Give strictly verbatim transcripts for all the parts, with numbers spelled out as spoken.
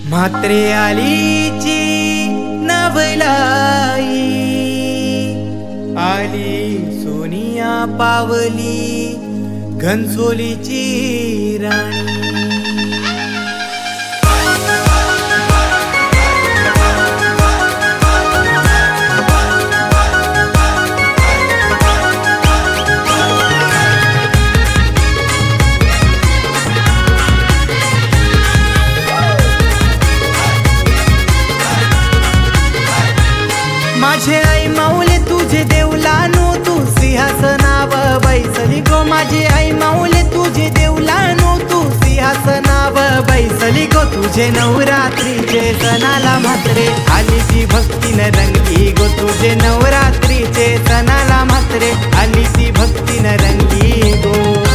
म्हात्रे आलीची नवलाई आली सोनिया पावली घनसोलीची राणी। माझे आई माऊले तुझे देवलानो तू सिंहासनावर बैसली गो। माझे आई माऊले तुझे देवलानो तू सिंहासनावर बैसली गो। तुझे नवरात्रीचे सणाला म्हात्रे आली ती भक्तीने रंगली गो। तुझे नवरात्रीचे सणाला म्हात्रे आली ती भक्तीने रंगली गो।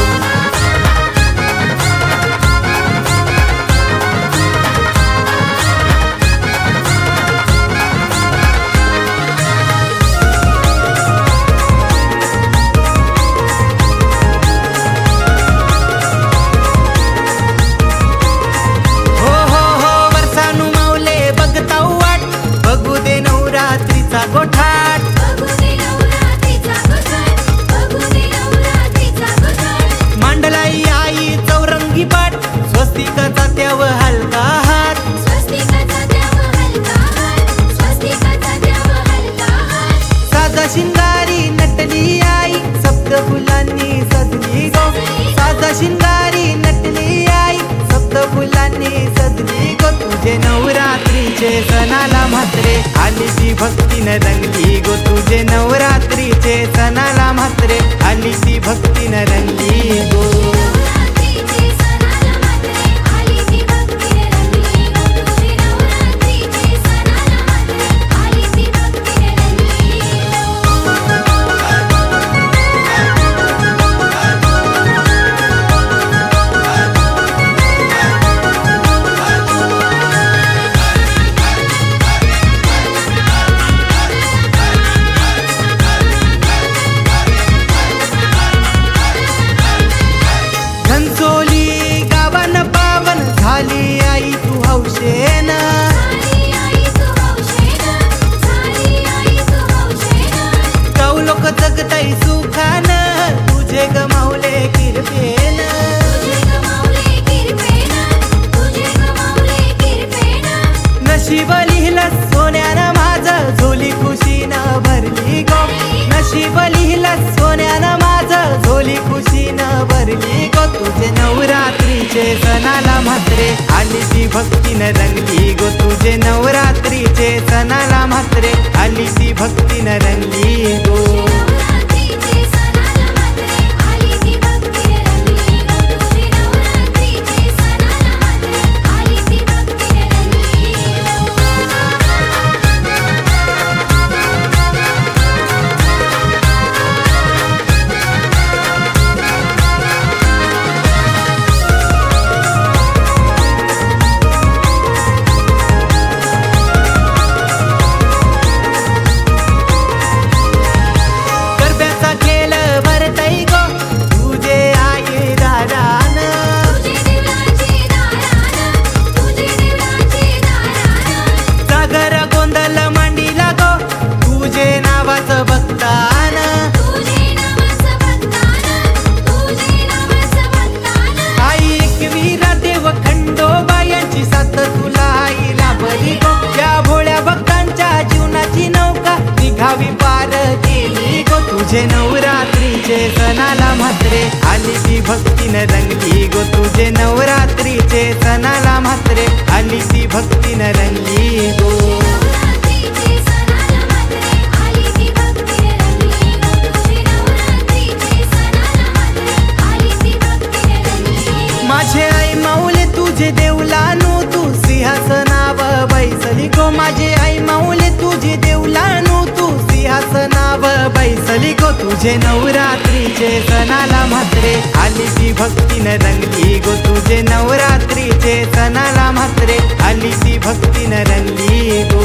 मांडलाई आई चौरंगी पाट स्वस्तिकाचा त्याव हलका हात। साजा शिंगारी नटली आई सप्त फुलांनी सजली गो। साजा शिंगारी नटली आई सप्त फुलांनी सजली गो। तुझे नवरात्रीचे सणाला म्हात्रे आली ती भक्तीने रंगली गो। तुझे नवरात्रीचे सणाला म्हात्रे आली ती भक्तीने रंगली गो। घनसोली गावन पावन झाली आई तू हौशेन। गाव लोक जगताई सुखान तुझे गमावले किरपेन। नशीब लिहिलं सोन्यानं माझं झोली खुशीनं भरली गो। नशीब लिहिलं सोन्यानं माझं झोली खुशीनं भरली गो। तुझे नवरात्रीचे सणाला म्हात्रे आली ती भक्तीने रंगली गो। तुझे नवरात्रीचे सणाला म्हात्रे आली ती भक्तीने रंगली गो। तुझे नवरात्रीचे सणाला म्हात्रे आली ती भक्तीने रंगली गो। तुझे नवरात्रीचे सणाला म्हात्रे आली ती भक्तीने रंगली गो। माझे आई माऊले तुझे देवलानो तू सिंहासनावर बैसली गो। माझे आई माऊले तुझे देवलानो तू सिंहासनावर बैसली गो। तुझे नवरात्रीचे सणाला म्हात्रे आली ती भक्तीने रंगली गो। तुझे नवरात्रीचे सणाला म्हात्रे आली ती भक्तीने रंगली गो।